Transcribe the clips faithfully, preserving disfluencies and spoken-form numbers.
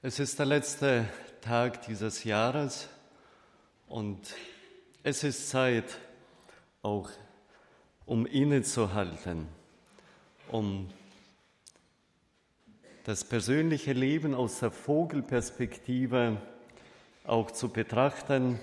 Es ist der letzte Tag dieses Jahres und es ist Zeit, auch um innezuhalten, um das persönliche Leben aus der Vogelperspektive auch zu betrachten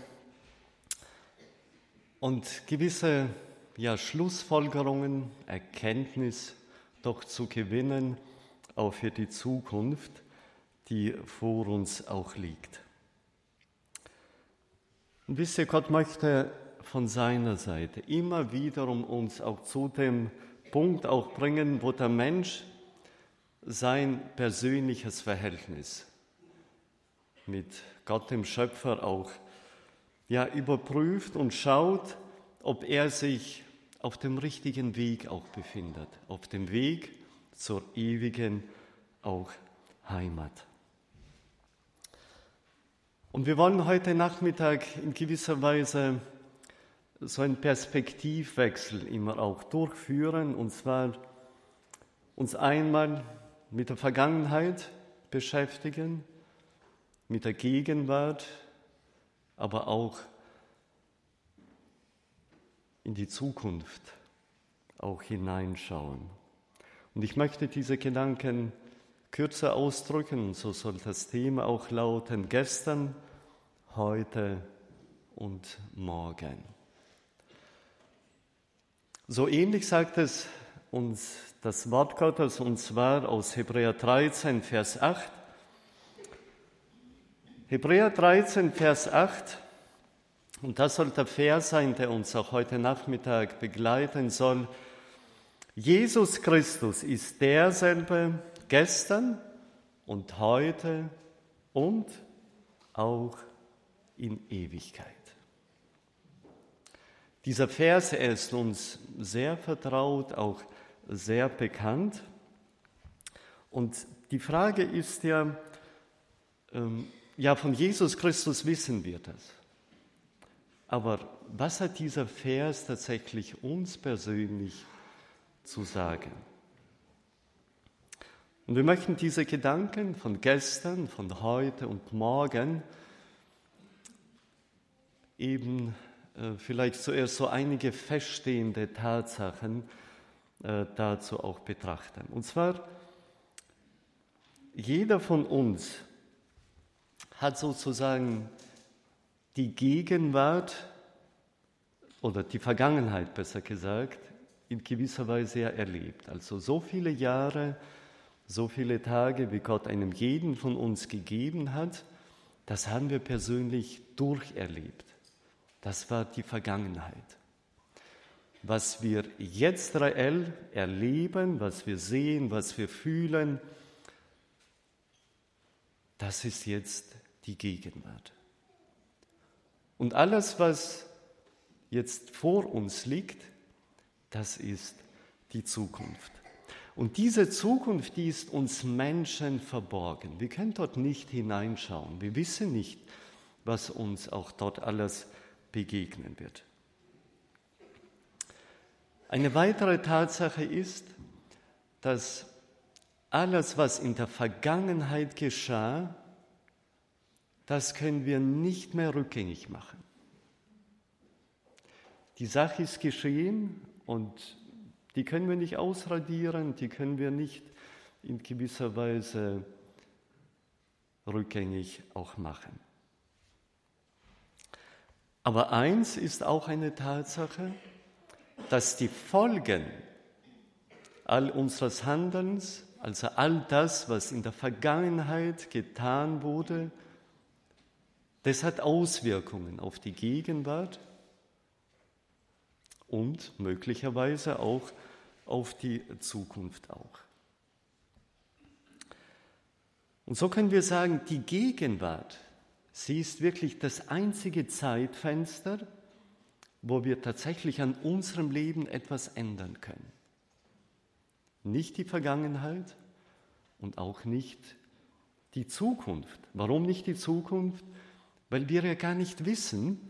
und gewisse ja, Schlussfolgerungen, Erkenntnis doch zu gewinnen, auch für die Zukunft, die vor uns auch liegt. Und wisst ihr, Gott möchte von seiner Seite immer wiederum uns auch zu dem Punkt auch bringen, wo der Mensch sein persönliches Verhältnis mit Gott, dem Schöpfer, auch ja, überprüft und schaut, ob er sich auf dem richtigen Weg auch befindet, auf dem Weg zur ewigen auch Heimat. Und wir wollen heute Nachmittag in gewisser Weise so einen Perspektivwechsel immer auch durchführen, und zwar uns einmal mit der Vergangenheit beschäftigen, mit der Gegenwart, aber auch in die Zukunft auch hineinschauen. Und ich möchte diese Gedanken kürzer ausdrücken, und so soll das Thema auch lauten: gestern, heute und morgen. So ähnlich sagt es uns das Wort Gottes, und zwar aus Hebräer dreizehn, Vers acht. Hebräer dreizehn, Vers acht, und das soll der Vers sein, der uns auch heute Nachmittag begleiten soll. Jesus Christus ist derselbe gestern und heute und auch in Ewigkeit. Dieser Vers, er ist uns sehr vertraut, auch sehr bekannt. Und die Frage ist ja, ähm, ja, von Jesus Christus wissen wir das. Aber was hat dieser Vers tatsächlich uns persönlich zu sagen? Und wir möchten diese Gedanken von gestern, von heute und morgen eben äh, vielleicht zuerst so einige feststehende Tatsachen äh, dazu auch betrachten. Und zwar, jeder von uns hat sozusagen die Gegenwart oder die Vergangenheit, besser gesagt, in gewisser Weise ja erlebt. Also so viele Jahre, so viele Tage, wie Gott einem jeden von uns gegeben hat, das haben wir persönlich durcherlebt. Das war die Vergangenheit. Was wir jetzt reell erleben, was wir sehen, was wir fühlen, das ist jetzt die Gegenwart. Und alles, was jetzt vor uns liegt, das ist die Zukunft. Und diese Zukunft, die ist uns Menschen verborgen. Wir können dort nicht hineinschauen. Wir wissen nicht, was uns auch dort alles begegnen wird. Eine weitere Tatsache ist, dass alles, was in der Vergangenheit geschah, das können wir nicht mehr rückgängig machen. Die Sache ist geschehen und die können wir nicht ausradieren, die können wir nicht in gewisser Weise rückgängig auch machen. Aber eins ist auch eine Tatsache, dass die Folgen all unseres Handelns, also all das, was in der Vergangenheit getan wurde, das hat Auswirkungen auf die Gegenwart und möglicherweise auch auf die Zukunft auch. Und so können wir sagen, die Gegenwart, sie ist wirklich das einzige Zeitfenster, wo wir tatsächlich an unserem Leben etwas ändern können. Nicht die Vergangenheit und auch nicht die Zukunft. Warum nicht die Zukunft? Weil wir ja gar nicht wissen,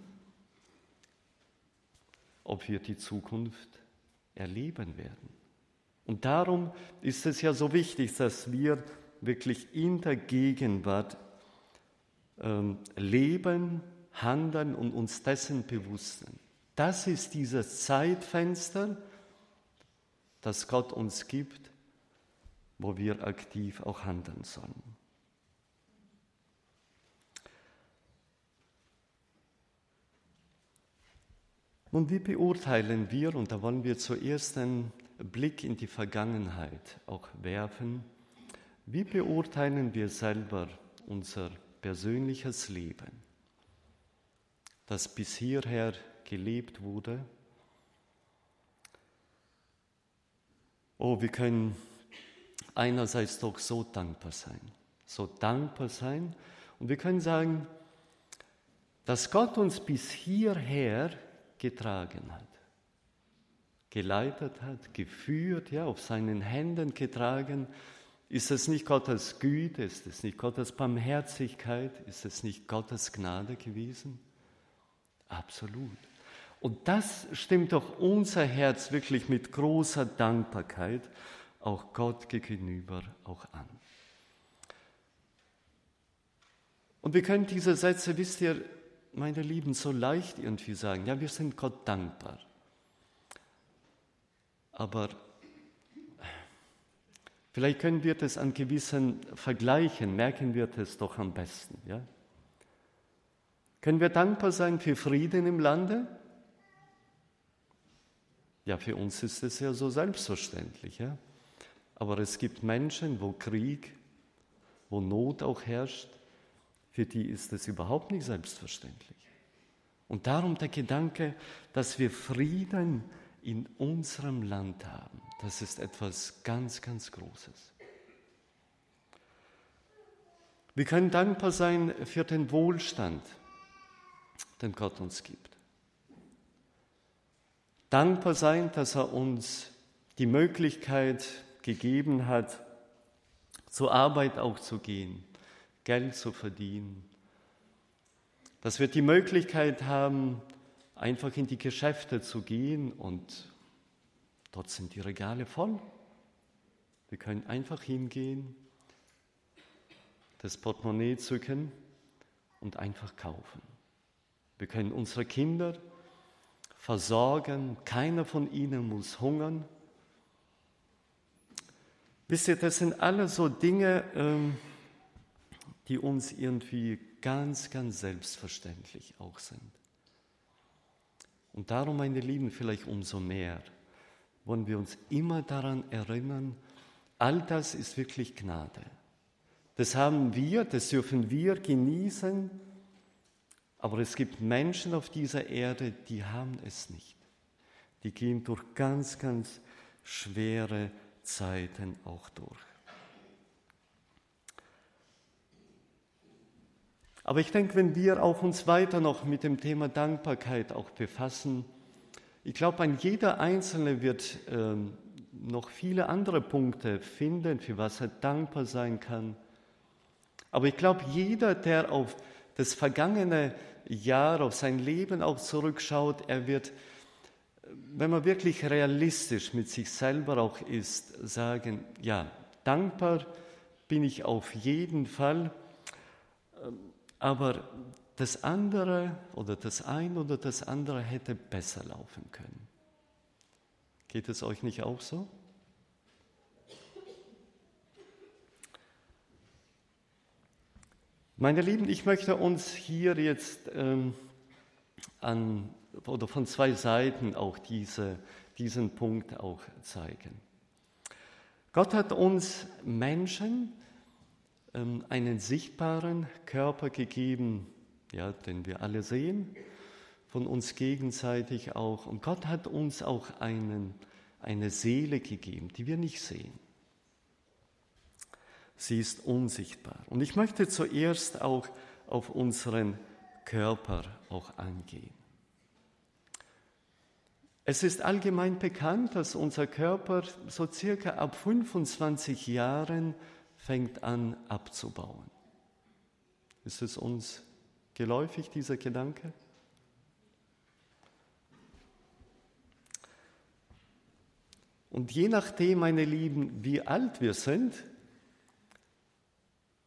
ob wir die Zukunft erleben werden. Und darum ist es ja so wichtig, dass wir wirklich in der Gegenwart ähm, leben, handeln und uns dessen bewusst sind. Das ist dieses Zeitfenster, das Gott uns gibt, wo wir aktiv auch handeln sollen. Nun, wie beurteilen wir, und da wollen wir zuerst einen Blick in die Vergangenheit auch werfen, wie beurteilen wir selber unser persönliches Leben, das bis hierher gelebt wurde? Oh, wir können einerseits doch so dankbar sein, so dankbar sein, und wir können sagen, dass Gott uns bis hierher getragen hat, geleitet hat, geführt, ja, auf seinen Händen getragen. Ist es nicht Gottes Güte, ist es nicht Gottes Barmherzigkeit, ist es nicht Gottes Gnade gewesen? Absolut. Und das stimmt doch unser Herz wirklich mit großer Dankbarkeit auch Gott gegenüber auch an. Und wir können diese Sätze, wisst ihr, meine Lieben, so leicht irgendwie sagen, ja, wir sind Gott dankbar. Aber vielleicht können wir das an gewissen Vergleichen, merken wir das doch am besten. Ja? Können wir dankbar sein für Frieden im Lande? Ja, für uns ist es ja so selbstverständlich. Ja? Aber es gibt Menschen, wo Krieg, wo Not auch herrscht, für die ist es überhaupt nicht selbstverständlich. Und darum der Gedanke, dass wir Frieden in unserem Land haben, das ist etwas ganz, ganz Großes. Wir können dankbar sein für den Wohlstand, den Gott uns gibt. Dankbar sein, dass er uns die Möglichkeit gegeben hat, zur Arbeit auch zu gehen, Geld zu verdienen, dass wir die Möglichkeit haben, einfach in die Geschäfte zu gehen und dort sind die Regale voll. Wir können einfach hingehen, das Portemonnaie zücken und einfach kaufen. Wir können unsere Kinder versorgen, keiner von ihnen muss hungern. Wisst ihr, das sind alles so Dinge, ähm, die uns irgendwie ganz, ganz selbstverständlich auch sind. Und darum, meine Lieben, vielleicht umso mehr, wollen wir uns immer daran erinnern, all das ist wirklich Gnade. Das haben wir, das dürfen wir genießen, aber es gibt Menschen auf dieser Erde, die haben es nicht. Die gehen durch ganz, ganz schwere Zeiten auch durch. Aber ich denke, wenn wir auch uns weiter noch mit dem Thema Dankbarkeit auch befassen, ich glaube, ein jeder Einzelne wird ähm, noch viele andere Punkte finden, für was er dankbar sein kann. Aber ich glaube, jeder, der auf das vergangene Jahr, auf sein Leben auch zurückschaut, er wird, wenn man wirklich realistisch mit sich selber auch ist, sagen, ja, dankbar bin ich auf jeden Fall, aber das andere oder das eine oder das andere hätte besser laufen können. Geht es euch nicht auch so? Meine Lieben, ich möchte uns hier jetzt ähm, an, oder von zwei Seiten auch diese, diesen Punkt auch zeigen. Gott hat uns Menschen ähm, einen sichtbaren Körper gegeben, ja, den wir alle sehen, von uns gegenseitig auch. Und Gott hat uns auch einen, eine Seele gegeben, die wir nicht sehen. Sie ist unsichtbar. Und ich möchte zuerst auch auf unseren Körper auch eingehen. Es ist allgemein bekannt, dass unser Körper so circa ab fünfundzwanzig Jahren fängt an abzubauen. Ist es uns geläufig, dieser Gedanke? Und je nachdem, meine Lieben, wie alt wir sind,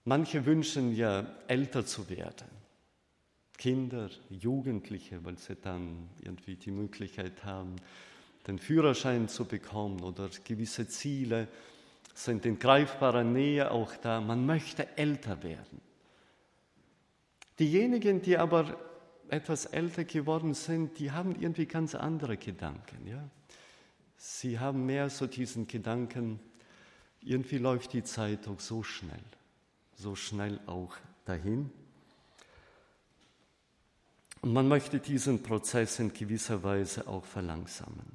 Manche wünschen ja, älter zu werden. Kinder, Jugendliche, weil sie dann irgendwie die Möglichkeit haben, den Führerschein zu bekommen oder gewisse Ziele sind in greifbarer Nähe auch da. Man möchte älter werden. Diejenigen, die aber etwas älter geworden sind, die haben irgendwie ganz andere Gedanken. Ja? Sie haben mehr so diesen Gedanken, irgendwie läuft die Zeit auch so schnell, so schnell auch dahin. Und man möchte diesen Prozess in gewisser Weise auch verlangsamen.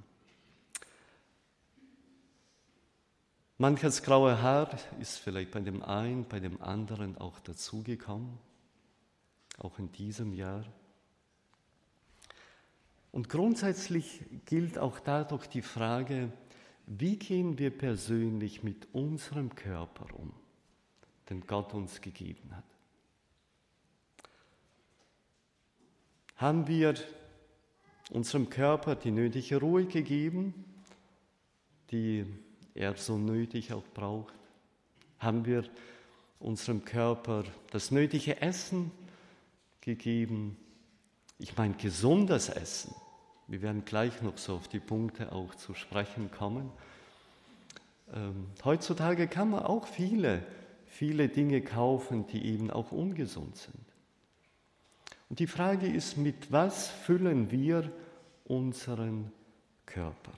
Manches graue Haar ist vielleicht bei dem einen, bei dem anderen auch dazugekommen, auch in diesem Jahr. Und grundsätzlich gilt auch dadurch die Frage, wie gehen wir persönlich mit unserem Körper um, den Gott uns gegeben hat. Haben wir unserem Körper die nötige Ruhe gegeben, die er so nötig auch braucht? Haben wir unserem Körper das nötige Essen gegeben? Ich meine, gesundes Essen. Wir werden gleich noch so auf die Punkte auch zu sprechen kommen. Ähm, heutzutage kann man auch viele, viele Dinge kaufen, die eben auch ungesund sind. Und die Frage ist, mit was füllen wir unseren Körper?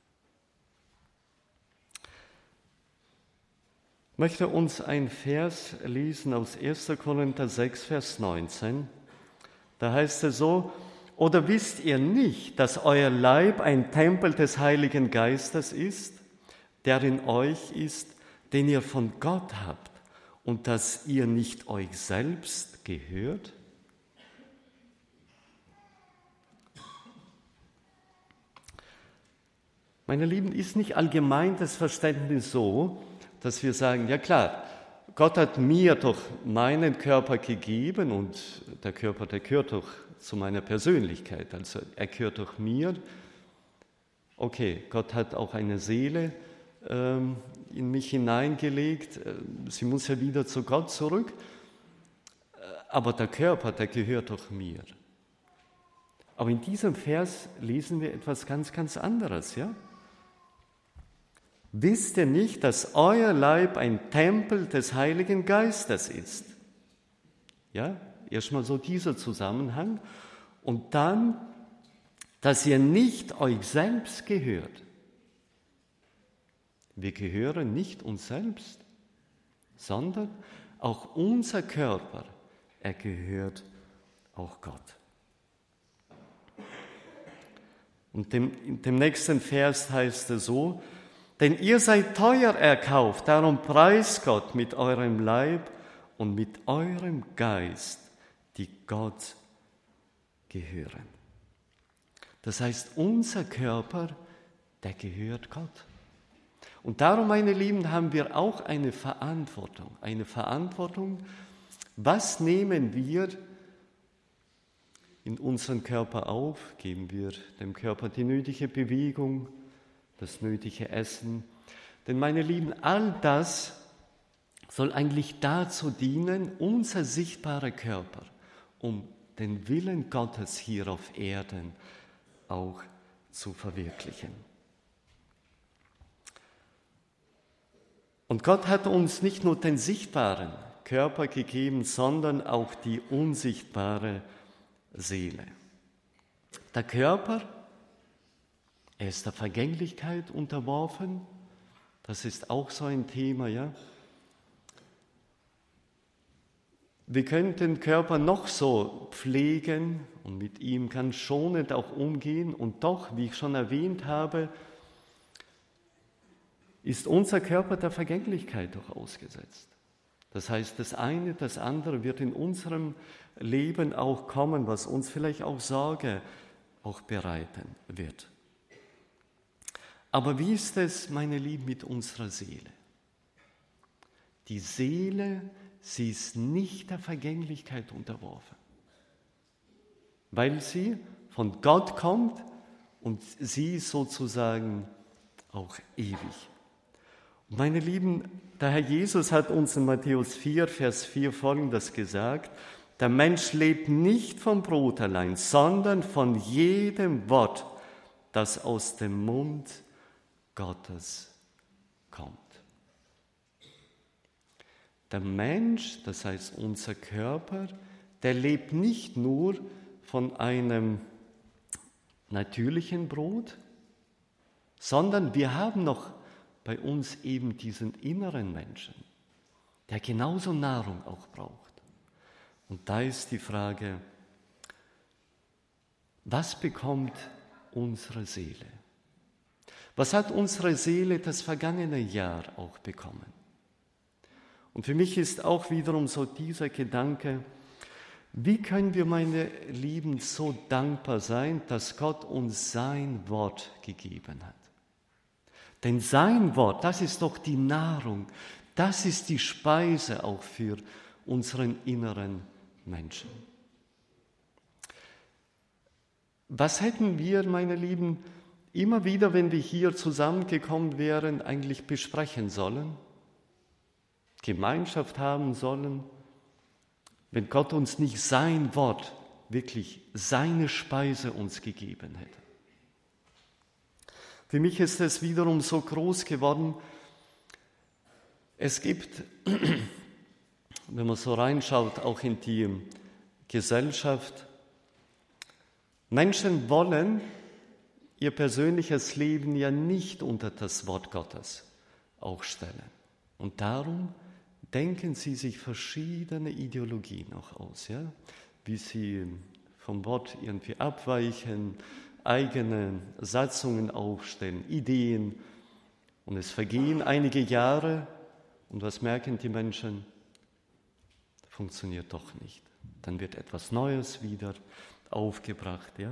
Ich möchte uns einen Vers lesen aus erster Korinther sechs, Vers neunzehn. Da heißt es so: Oder wisst ihr nicht, dass euer Leib ein Tempel des Heiligen Geistes ist, der in euch ist, den ihr von Gott habt, und dass ihr nicht euch selbst gehört? Meine Lieben, ist nicht allgemein das Verständnis so, dass wir sagen, ja klar, Gott hat mir doch meinen Körper gegeben und der Körper, der gehört doch zu meiner Persönlichkeit, also er gehört doch mir. Okay, Gott hat auch eine Seele ähm, in mich hineingelegt, sie muss ja wieder zu Gott zurück, aber der Körper, der gehört doch mir. Aber in diesem Vers lesen wir etwas ganz, ganz anderes, ja? Wisst ihr nicht, dass euer Leib ein Tempel des Heiligen Geistes ist? Ja, erstmal so dieser Zusammenhang. Und dann, dass ihr nicht euch selbst gehört. Wir gehören nicht uns selbst, sondern auch unser Körper, er gehört auch Gott. Und dem, in dem nächsten Vers heißt es so: Denn ihr seid teuer erkauft, darum preist Gott mit eurem Leib und mit eurem Geist, die Gott gehören. Das heißt, unser Körper, der gehört Gott. Und darum, meine Lieben, haben wir auch eine Verantwortung. Eine Verantwortung, was nehmen wir in unseren Körper auf? Geben wir dem Körper die nötige Bewegung, das nötige Essen? Denn, meine Lieben, all das soll eigentlich dazu dienen, unser sichtbarer Körper, um den Willen Gottes hier auf Erden auch zu verwirklichen. Und Gott hat uns nicht nur den sichtbaren Körper gegeben, sondern auch die unsichtbare Seele. Der Körper, er ist der Vergänglichkeit unterworfen. Das ist auch so ein Thema, ja. Wir können den Körper noch so pflegen und mit ihm ganz schonend auch umgehen. Und doch, wie ich schon erwähnt habe, ist unser Körper der Vergänglichkeit doch ausgesetzt. Das heißt, das eine, das andere wird in unserem Leben auch kommen, was uns vielleicht auch Sorge auch bereiten wird. Aber wie ist es, meine Lieben, mit unserer Seele? Die Seele, sie ist nicht der Vergänglichkeit unterworfen, weil sie von Gott kommt und sie ist sozusagen auch ewig. Meine Lieben, der Herr Jesus hat uns in Matthäus vier, Vers vier Folgendes gesagt: Der Mensch lebt nicht vom Brot allein, sondern von jedem Wort, das aus dem Mund Gottes kommt. Der Mensch, das heißt unser Körper, der lebt nicht nur von einem natürlichen Brot, sondern wir haben noch bei uns eben diesen inneren Menschen, der genauso Nahrung auch braucht. Und da ist die Frage, was bekommt unsere Seele? Was hat unsere Seele das vergangene Jahr auch bekommen? Und für mich ist auch wiederum so dieser Gedanke, wie können wir, meine Lieben, so dankbar sein, dass Gott uns sein Wort gegeben hat? Denn sein Wort, das ist doch die Nahrung, das ist die Speise auch für unseren inneren Menschen. Was hätten wir, meine Lieben, immer wieder, wenn wir hier zusammengekommen wären, eigentlich besprechen sollen? Gemeinschaft haben sollen, wenn Gott uns nicht sein Wort, wirklich seine Speise uns gegeben hätte. Für mich ist es wiederum so groß geworden, es gibt, wenn man so reinschaut, auch in die Gesellschaft, Menschen wollen ihr persönliches Leben ja nicht unter das Wort Gottes auch stellen. Und darum denken sie sich verschiedene Ideologien auch aus, ja? Wie sie vom Wort irgendwie abweichen, eigene Satzungen aufstellen, Ideen. Und es vergehen einige Jahre und was merken die Menschen? Funktioniert doch nicht. Dann wird etwas Neues wieder aufgebracht, ja?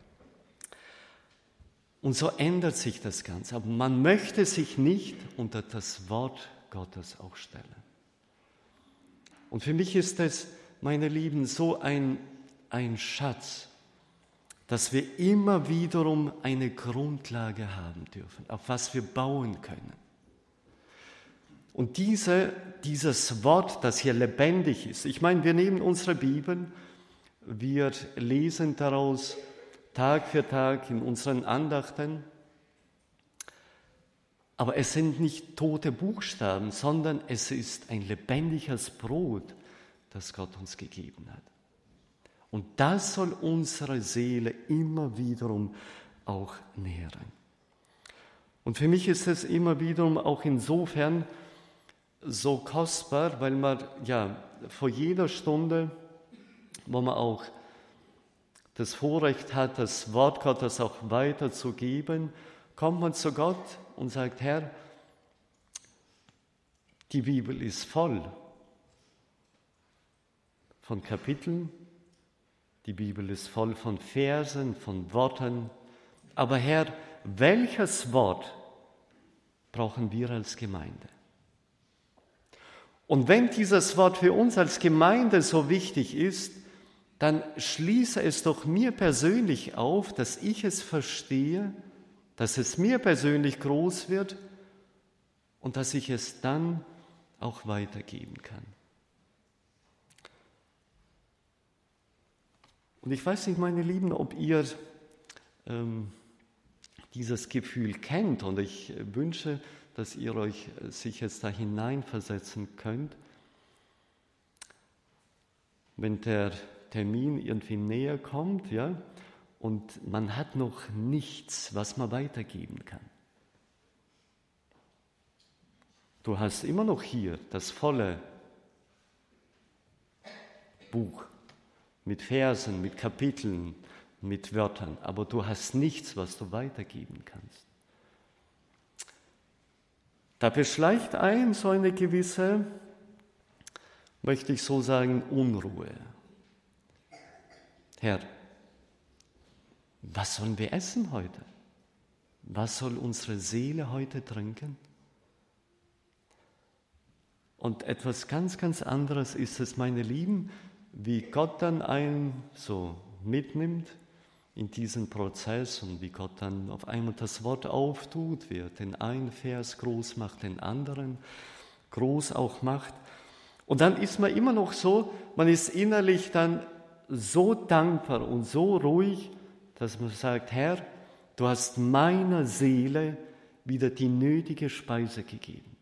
Und so ändert sich das Ganze. Aber man möchte sich nicht unter das Wort Gottes auch stellen. Und für mich ist es, meine Lieben, so ein, ein Schatz, dass wir immer wiederum eine Grundlage haben dürfen, auf was wir bauen können. Und diese, dieses Wort, das hier lebendig ist, ich meine, wir nehmen unsere Bibel, wir lesen daraus Tag für Tag in unseren Andachten, aber es sind nicht tote Buchstaben, sondern es ist ein lebendiges Brot, das Gott uns gegeben hat. Und das soll unsere Seele immer wiederum auch nähren. Und für mich ist es immer wiederum auch insofern so kostbar, weil man ja vor jeder Stunde, wo man auch das Vorrecht hat, das Wort Gottes auch weiterzugeben, kommt man zu Gott und sagt, Herr, die Bibel ist voll von Kapiteln, die Bibel ist voll von Versen, von Worten, aber Herr, welches Wort brauchen wir als Gemeinde? Und wenn dieses Wort für uns als Gemeinde so wichtig ist, dann schließe es doch mir persönlich auf, dass ich es verstehe, dass es mir persönlich groß wird und dass ich es dann auch weitergeben kann. Und ich weiß nicht, meine Lieben, ob ihr ähm, dieses Gefühl kennt und ich wünsche, dass ihr euch sich jetzt da hineinversetzen könnt, wenn der Termin irgendwie näher kommt, ja, und man hat noch nichts, was man weitergeben kann. Du hast immer noch hier das volle Buch mit Versen, mit Kapiteln, mit Wörtern, aber du hast nichts, was du weitergeben kannst. Da beschleicht ein so eine gewisse, möchte ich so sagen, Unruhe. Herr, was sollen wir essen heute? Was soll unsere Seele heute trinken? Und etwas ganz, ganz anderes ist es, meine Lieben, wie Gott dann einen so mitnimmt in diesem Prozess und wie Gott dann auf einmal das Wort auftut, wie er den einen Vers groß macht, den anderen groß auch macht. Und dann ist man immer noch so, man ist innerlich dann so dankbar und so ruhig, dass man sagt, Herr, du hast meiner Seele wieder die nötige Speise gegeben.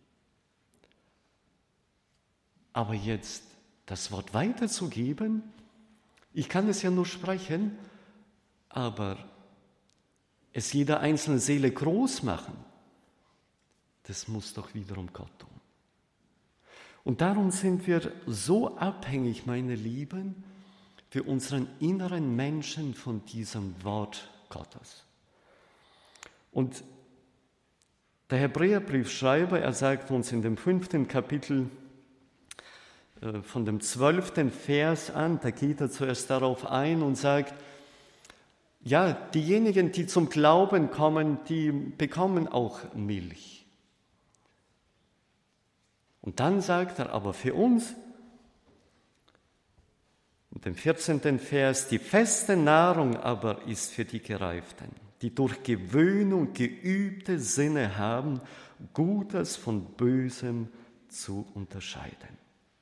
Aber jetzt das Wort weiterzugeben, ich kann es ja nur sprechen, aber es jeder einzelnen Seele groß machen, das muss doch wiederum Gott tun. Und darum sind wir so abhängig, meine Lieben, für unseren inneren Menschen von diesem Wort Gottes. Und der Hebräerbriefschreiber, er sagt uns in dem fünften Kapitel äh, von dem zwölften Vers an, da geht er zuerst darauf ein und sagt, ja, diejenigen, die zum Glauben kommen, die bekommen auch Milch. Und dann sagt er, aber für uns, in dem vierzehnten Vers, die feste Nahrung aber ist für die Gereiften, die durch Gewöhnung geübte Sinne haben, Gutes von Bösem zu unterscheiden.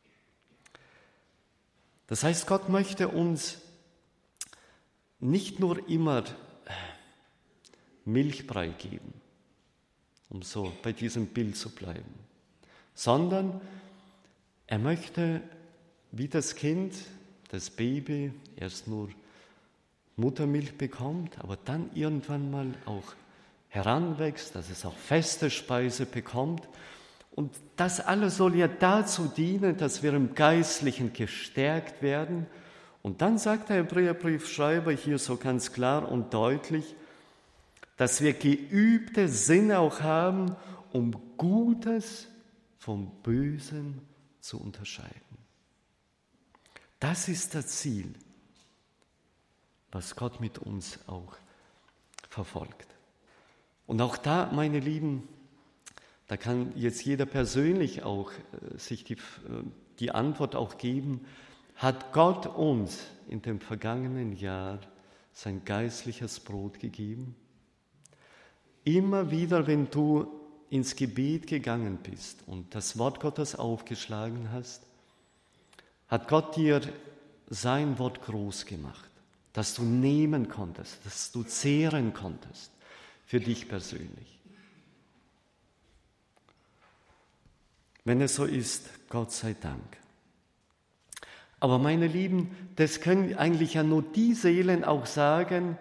Das heißt, Gott möchte uns nicht nur immer Milchbrei geben, um so bei diesem Bild zu bleiben, sondern er möchte, wie das Kind, das Baby, erst nur Muttermilch bekommt, aber dann irgendwann mal auch heranwächst, dass es auch feste Speise bekommt. Und das alles soll ja dazu dienen, dass wir im Geistlichen gestärkt werden. Und dann sagt der Hebräerbriefschreiber hier so ganz klar und deutlich, dass wir geübte Sinne auch haben, um Gutes vom Bösen zu unterscheiden. Das ist das Ziel, was Gott mit uns auch verfolgt. Und auch da, meine Lieben, da kann jetzt jeder persönlich auch äh, sich die, äh, die Antwort auch geben, hat Gott uns in dem vergangenen Jahr sein geistliches Brot gegeben? Immer wieder, wenn du ins Gebet gegangen bist und das Wort Gottes aufgeschlagen hast, hat Gott dir sein Wort groß gemacht, dass du nehmen konntest, dass du zehren konntest für dich persönlich. Wenn es so ist, Gott sei Dank. Aber meine Lieben, das können eigentlich ja nur die Seelen auch sagen,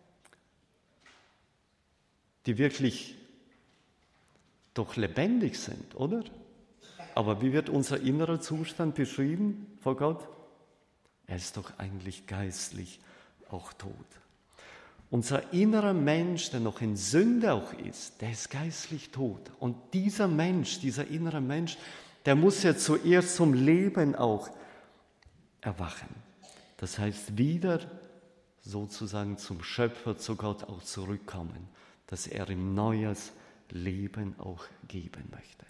die wirklich doch lebendig sind, oder? Aber wie wird unser innerer Zustand beschrieben vor Gott? Er ist doch eigentlich geistlich auch tot. Unser innerer Mensch, der noch in Sünde auch ist, der ist geistlich tot. Und dieser Mensch, dieser innere Mensch, der muss ja zuerst zum Leben auch erwachen. Das heißt, wieder sozusagen zum Schöpfer, zu Gott auch zurückkommen, dass er ihm neues Leben auch geben möchte.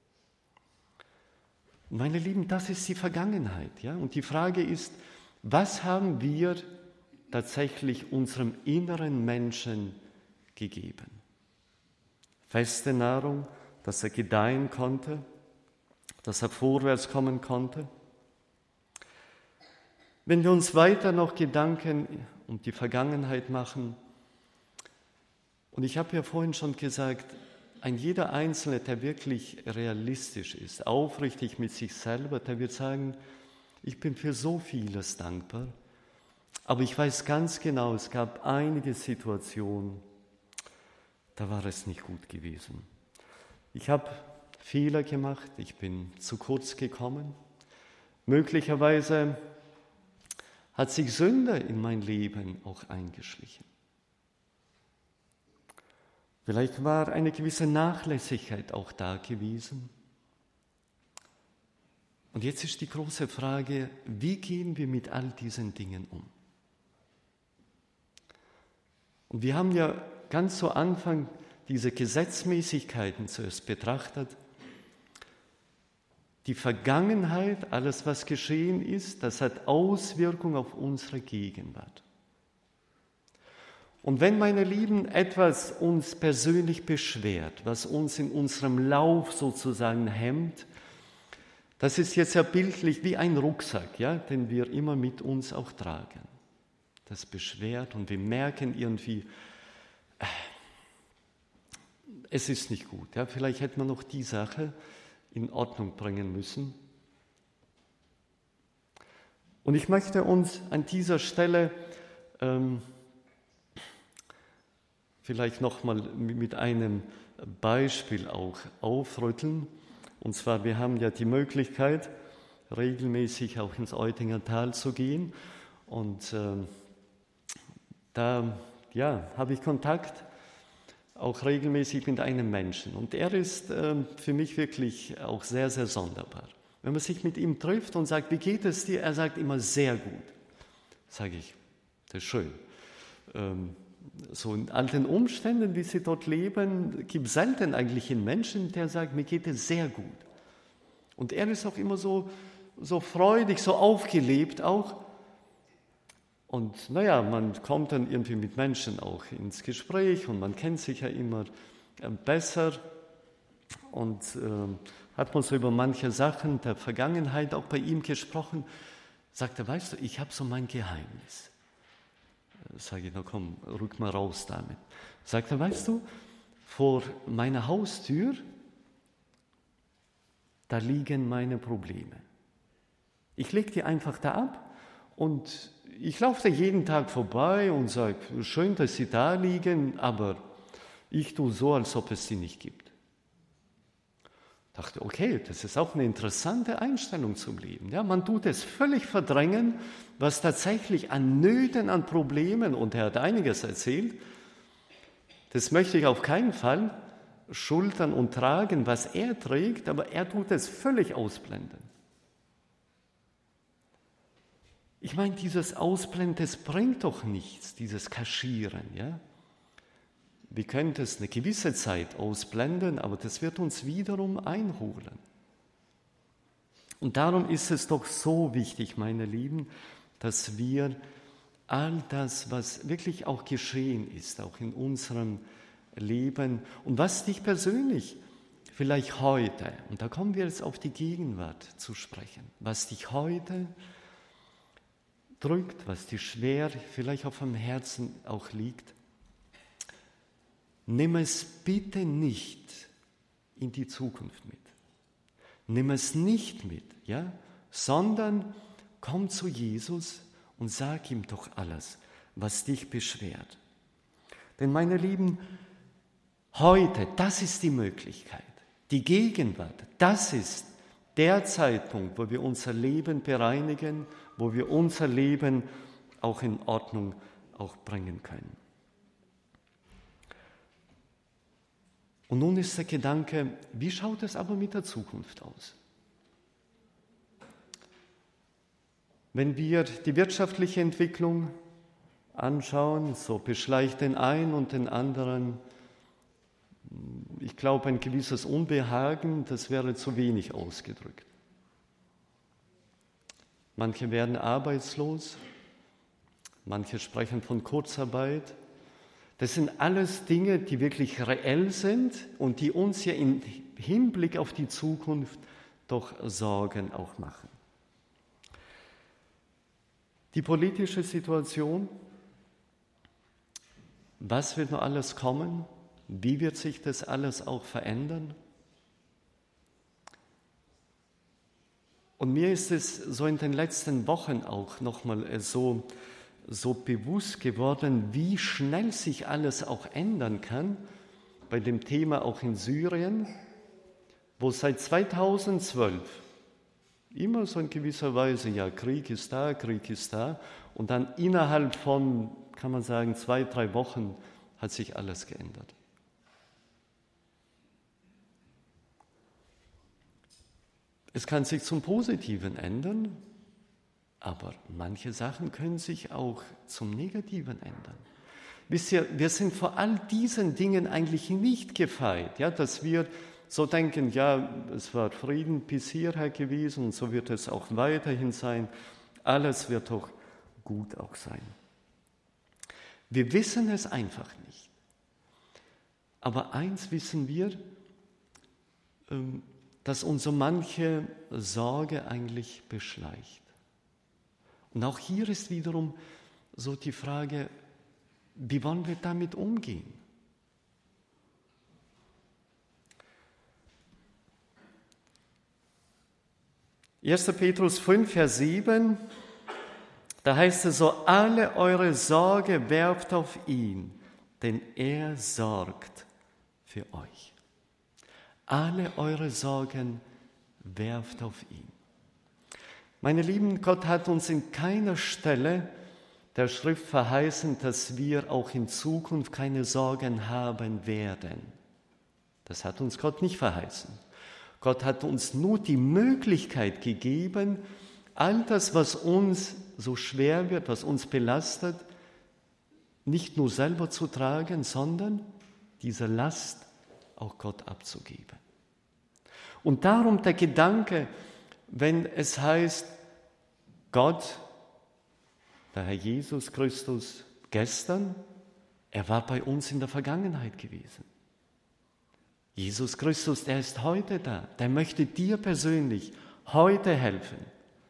Meine Lieben, das ist die Vergangenheit. Ja? Und die Frage ist, was haben wir tatsächlich unserem inneren Menschen gegeben? Feste Nahrung, dass er gedeihen konnte, dass er vorwärts kommen konnte. Wenn wir uns weiter noch Gedanken um die Vergangenheit machen, und ich habe ja vorhin schon gesagt, ein jeder Einzelne, der wirklich realistisch ist, aufrichtig mit sich selber, der wird sagen, ich bin für so vieles dankbar, aber ich weiß ganz genau, es gab einige Situationen, da war es nicht gut gewesen. Ich habe Fehler gemacht, ich bin zu kurz gekommen. Möglicherweise hat sich Sünde in mein Leben auch eingeschlichen. Vielleicht war eine gewisse Nachlässigkeit auch da gewesen. Und jetzt ist die große Frage, wie gehen wir mit all diesen Dingen um? Und wir haben ja ganz zu Anfang diese Gesetzmäßigkeiten zuerst betrachtet. Die Vergangenheit, alles was geschehen ist, das hat Auswirkungen auf unsere Gegenwart. Und wenn, meine Lieben, etwas uns persönlich beschwert, was uns in unserem Lauf sozusagen hemmt, das ist jetzt ja bildlich wie ein Rucksack, ja, den wir immer mit uns auch tragen. Das beschwert und wir merken irgendwie, äh, es ist nicht gut. Ja, vielleicht hätte man noch die Sache in Ordnung bringen müssen. Und ich möchte uns an dieser Stelle ähm, vielleicht nochmal mit einem Beispiel auch aufrütteln. Und zwar, wir haben ja die Möglichkeit, regelmäßig auch ins Eutinger Tal zu gehen. Und äh, da ja, habe ich Kontakt auch regelmäßig mit einem Menschen. Und er ist äh, für mich wirklich auch sehr, sehr sonderbar. Wenn man sich mit ihm trifft und sagt, wie geht es dir? Er sagt immer, sehr gut. Sage ich, das ist schön. Ähm, so in all den Umständen, wie sie dort leben, gibt es selten eigentlich einen Menschen, der sagt, mir geht es sehr gut. Und er ist auch immer so, so freudig, so aufgelebt auch. Und naja, man kommt dann irgendwie mit Menschen auch ins Gespräch und man kennt sich ja immer besser und äh, hat man so über manche Sachen der Vergangenheit auch bei ihm gesprochen. Sagt er, weißt du, ich habe so mein Geheimnis. Sage ich, na komm, rück mal raus damit. Sagt er, weißt du, vor meiner Haustür, da liegen meine Probleme. Ich lege die einfach da ab und ich laufe da jeden Tag vorbei und sage, schön, dass sie da liegen, aber ich tue so, als ob es sie nicht gibt. Ich dachte, okay, das ist auch eine interessante Einstellung zum Leben. Ja, man tut es völlig verdrängen, was tatsächlich an Nöten, an Problemen, und er hat einiges erzählt, das möchte ich auf keinen Fall schultern und tragen, was er trägt, aber er tut es völlig ausblenden. Ich meine, dieses Ausblenden, das bringt doch nichts, dieses Kaschieren, ja. Wir können das eine gewisse Zeit ausblenden, aber das wird uns wiederum einholen. Und darum ist es doch so wichtig, meine Lieben, dass wir all das, was wirklich auch geschehen ist, auch in unserem Leben und was dich persönlich vielleicht heute, und da kommen wir jetzt auf die Gegenwart zu sprechen, was dich heute drückt, was dir schwer vielleicht auf dem Herzen auch liegt, nimm es bitte nicht in die Zukunft mit. Nimm es nicht mit, ja, sondern komm zu Jesus und sag ihm doch alles, was dich beschwert. Denn meine Lieben, heute, das ist die Möglichkeit, die Gegenwart, das ist der Zeitpunkt, wo wir unser Leben bereinigen, wo wir unser Leben auch in Ordnung auch bringen können. Und nun ist der Gedanke, wie schaut es aber mit der Zukunft aus? Wenn wir die wirtschaftliche Entwicklung anschauen, so beschleicht den einen und den anderen, ich glaube, ein gewisses Unbehagen, das wäre zu wenig ausgedrückt. Manche werden arbeitslos, manche sprechen von Kurzarbeit. Das sind alles Dinge, die wirklich reell sind und die uns ja im Hinblick auf die Zukunft doch Sorgen auch machen. Die politische Situation, was wird noch alles kommen? Wie wird sich das alles auch verändern? Und mir ist es so in den letzten Wochen auch nochmal so, so bewusst geworden, wie schnell sich alles auch ändern kann, bei dem Thema auch in Syrien, wo seit zweitausendzwölf immer so in gewisser Weise, ja, Krieg ist da, Krieg ist da, und dann innerhalb von, kann man sagen, zwei, drei Wochen hat sich alles geändert. Es kann sich zum Positiven ändern, aber manche Sachen können sich auch zum Negativen ändern. Wisst ihr, wir sind vor all diesen Dingen eigentlich nicht gefeit, ja, dass wir so denken, ja, es war Frieden bis hierher gewesen und so wird es auch weiterhin sein. Alles wird doch gut auch sein. Wir wissen es einfach nicht. Aber eins wissen wir, dass uns so manche Sorge eigentlich beschleicht. Und auch hier ist wiederum so die Frage, wie wollen wir damit umgehen? erster Petrus fünf, Vers sieben, da heißt es so, alle eure Sorge werft auf ihn, denn er sorgt für euch. Alle eure Sorgen werft auf ihn. Meine Lieben, Gott hat uns in keiner Stelle der Schrift verheißen, dass wir auch in Zukunft keine Sorgen haben werden. Das hat uns Gott nicht verheißen. Gott hat uns nur die Möglichkeit gegeben, all das, was uns so schwer wird, was uns belastet, nicht nur selber zu tragen, sondern diese Last auch Gott abzugeben. Und darum der Gedanke, wenn es heißt, Gott, der Herr Jesus Christus, gestern, er war bei uns in der Vergangenheit gewesen. Jesus Christus, der ist heute da, der möchte dir persönlich heute helfen,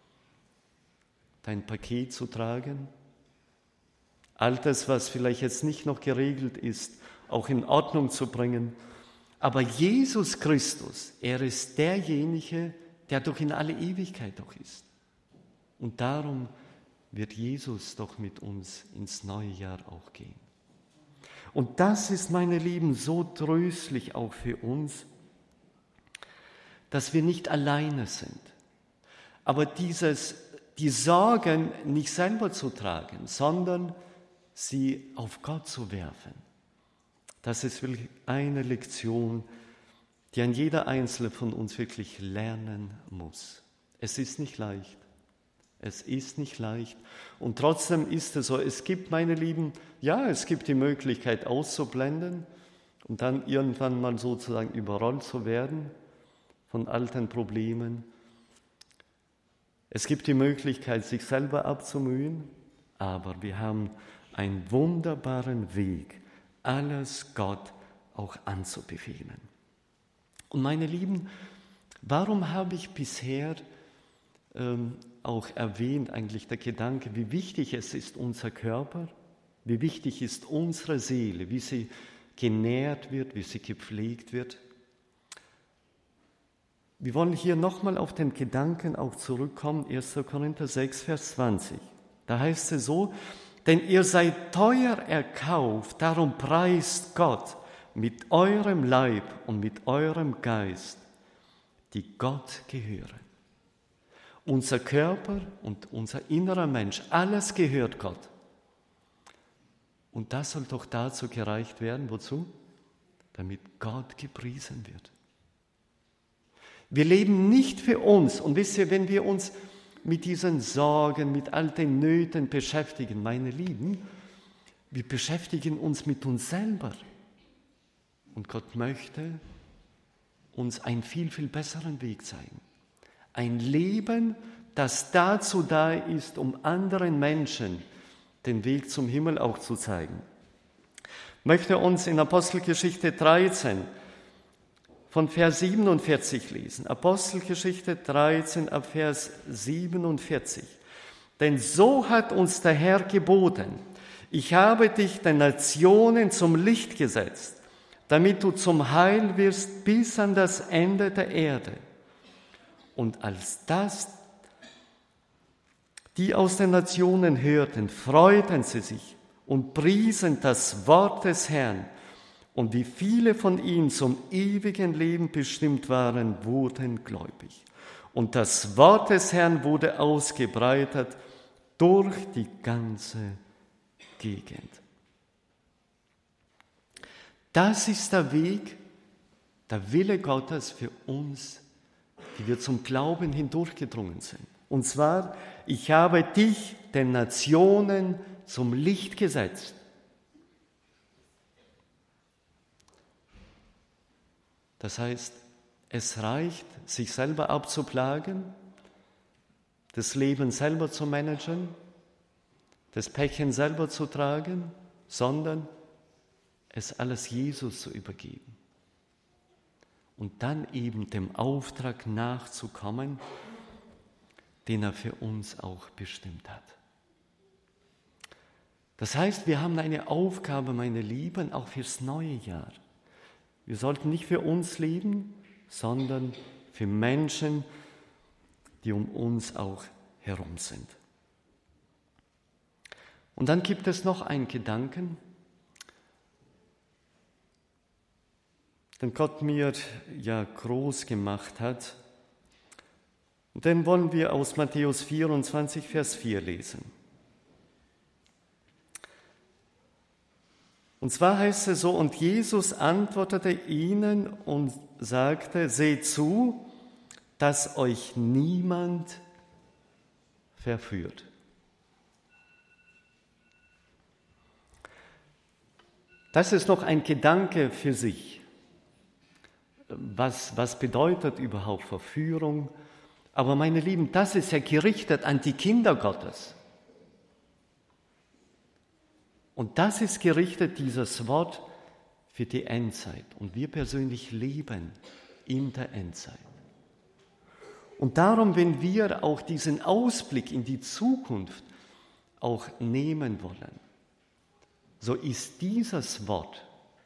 dein Paket zu tragen, all das, was vielleicht jetzt nicht noch geregelt ist, auch in Ordnung zu bringen. Aber Jesus Christus, er ist derjenige, der doch in alle Ewigkeit doch ist. Und darum wird Jesus doch mit uns ins neue Jahr auch gehen. Und das ist, meine Lieben, so tröstlich auch für uns, dass wir nicht alleine sind. Aber dieses, die Sorgen nicht selber zu tragen, sondern sie auf Gott zu werfen, das ist wirklich eine Lektion, die ein jeder Einzelne von uns wirklich lernen muss. Es ist nicht leicht. Es ist nicht leicht. Und trotzdem ist es so, es gibt, meine Lieben, ja, es gibt die Möglichkeit auszublenden und dann irgendwann mal sozusagen überrollt zu werden von alten Problemen. Es gibt die Möglichkeit, sich selber abzumühen, aber wir haben einen wunderbaren Weg, alles Gott auch anzubefehlen. Und meine Lieben, warum habe ich bisher ähm, auch erwähnt, eigentlich der Gedanke, wie wichtig es ist, unser Körper, wie wichtig ist unsere Seele, wie sie genährt wird, wie sie gepflegt wird. Wir wollen hier nochmal auf den Gedanken auch zurückkommen, erster Korinther sechs, Vers zwanzig. Da heißt es so, denn ihr seid teuer erkauft, darum preist Gott mit eurem Leib und mit eurem Geist, die Gott gehören. Unser Körper und unser innerer Mensch, alles gehört Gott. Und das soll doch dazu gereicht werden, wozu? Damit Gott gepriesen wird. Wir leben nicht für uns. Und wisst ihr, wenn wir uns mit diesen Sorgen, mit all den Nöten beschäftigen, meine Lieben, wir beschäftigen uns mit uns selber. Und Gott möchte uns einen viel, viel besseren Weg zeigen. Ein Leben, das dazu da ist, um anderen Menschen den Weg zum Himmel auch zu zeigen. Ich möchte uns in Apostelgeschichte dreizehn von Vers siebenundvierzig lesen. Apostelgeschichte dreizehn ab Vers siebenundvierzig. Denn so hat uns der Herr geboten, ich habe dich den Nationen zum Licht gesetzt, damit du zum Heil wirst bis an das Ende der Erde. Und als das die aus den Nationen hörten, freuten sie sich und priesen das Wort des Herrn. Und wie viele von ihnen zum ewigen Leben bestimmt waren, wurden gläubig. Und das Wort des Herrn wurde ausgebreitet durch die ganze Gegend. Das ist der Weg, der Wille Gottes für uns, die wir zum Glauben hindurchgedrungen sind. Und zwar, ich habe dich den Nationen zum Licht gesetzt. Das heißt, es reicht, sich selber abzuplagen, das Leben selber zu managen, das Päckchen selber zu tragen, sondern es alles Jesus zu übergeben und dann eben dem Auftrag nachzukommen, den er für uns auch bestimmt hat. Das heißt, wir haben eine Aufgabe, meine Lieben, auch fürs neue Jahr. Wir sollten nicht für uns leben, sondern für Menschen, die um uns auch herum sind. Und dann gibt es noch einen Gedanken, den Gott mir ja groß gemacht hat. Und den wollen wir aus Matthäus vierundzwanzig, Vers vier lesen. Und zwar heißt es so, und Jesus antwortete ihnen und sagte, seht zu, dass euch niemand verführt. Das ist noch ein Gedanke für sich. Was, was bedeutet überhaupt Verführung? Aber meine Lieben, das ist ja gerichtet an die Kinder Gottes. Und das ist gerichtet, dieses Wort, für die Endzeit. Und wir persönlich leben in der Endzeit. Und darum, wenn wir auch diesen Ausblick in die Zukunft auch nehmen wollen, so ist dieses Wort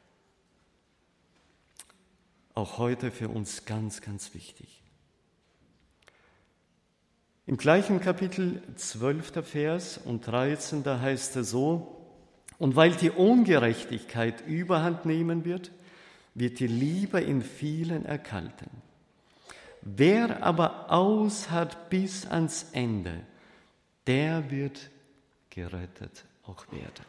auch heute für uns ganz, ganz wichtig. Im gleichen Kapitel zwölfter Vers und dreizehnter heißt es so, und weil die Ungerechtigkeit überhand nehmen wird, wird die Liebe in vielen erkalten. Wer aber ausharrt bis ans Ende, der wird gerettet auch werden.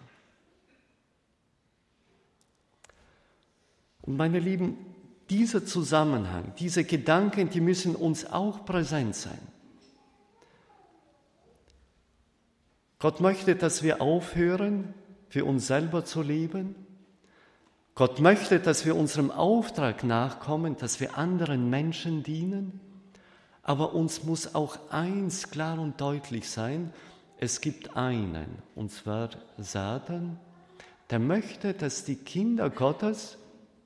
Und meine Lieben, dieser Zusammenhang, diese Gedanken, die müssen uns auch präsent sein. Gott möchte, dass wir aufhören, für uns selber zu leben. Gott möchte, dass wir unserem Auftrag nachkommen, dass wir anderen Menschen dienen. Aber uns muss auch eins klar und deutlich sein, es gibt einen, und zwar Satan, der möchte, dass die Kinder Gottes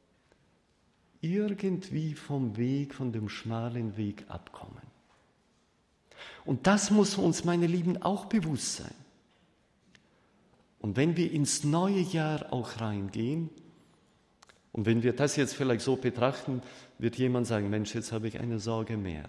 irgendwie vom Weg, von dem schmalen Weg abkommen. Und das muss uns, meine Lieben, auch bewusst sein. Und wenn wir ins neue Jahr auch reingehen, und wenn wir das jetzt vielleicht so betrachten, wird jemand sagen, Mensch, jetzt habe ich eine Sorge mehr.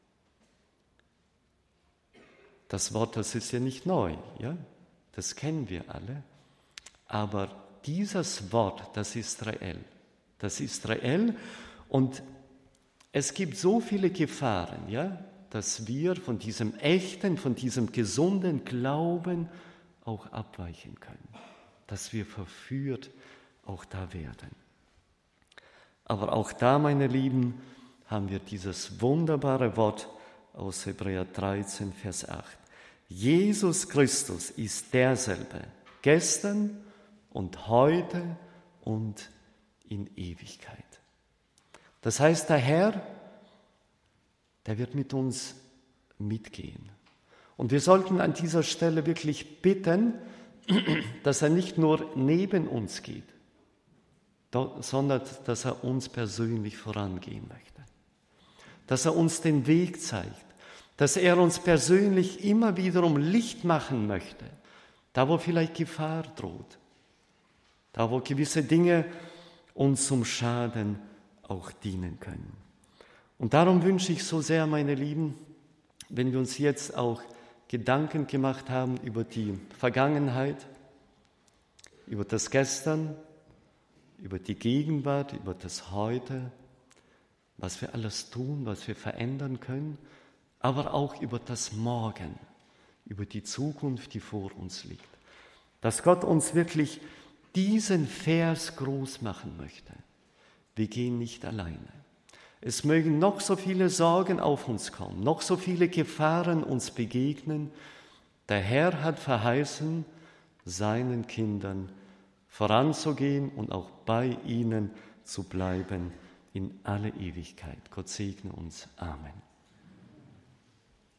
Das Wort, das ist ja nicht neu, ja? Das kennen wir alle. Aber dieses Wort, das ist reell. Das ist reell und es gibt so viele Gefahren, ja, dass wir von diesem echten, von diesem gesunden Glauben auch abweichen können, dass wir verführt auch da werden. Aber auch da, meine Lieben, haben wir dieses wunderbare Wort aus Hebräer dreizehn, Vers acht. Jesus Christus ist derselbe, gestern und heute und in Ewigkeit. Das heißt, der Herr, der wird mit uns mitgehen. Und wir sollten an dieser Stelle wirklich bitten, dass er nicht nur neben uns geht, sondern dass er uns persönlich vorangehen möchte. Dass er uns den Weg zeigt, dass er uns persönlich immer wiederum Licht machen möchte, da wo vielleicht Gefahr droht, da wo gewisse Dinge uns zum Schaden auch dienen können. Und darum wünsche ich so sehr, meine Lieben, wenn wir uns jetzt auch Gedanken gemacht haben über die Vergangenheit, über das Gestern, über die Gegenwart, über das Heute, was wir alles tun, was wir verändern können, aber auch über das Morgen, über die Zukunft, die vor uns liegt. Dass Gott uns wirklich diesen Vers groß machen möchte. Wir gehen nicht alleine. Es mögen noch so viele Sorgen auf uns kommen, noch so viele Gefahren uns begegnen. Der Herr hat verheißen, seinen Kindern voranzugehen und auch bei ihnen zu bleiben in alle Ewigkeit. Gott segne uns. Amen.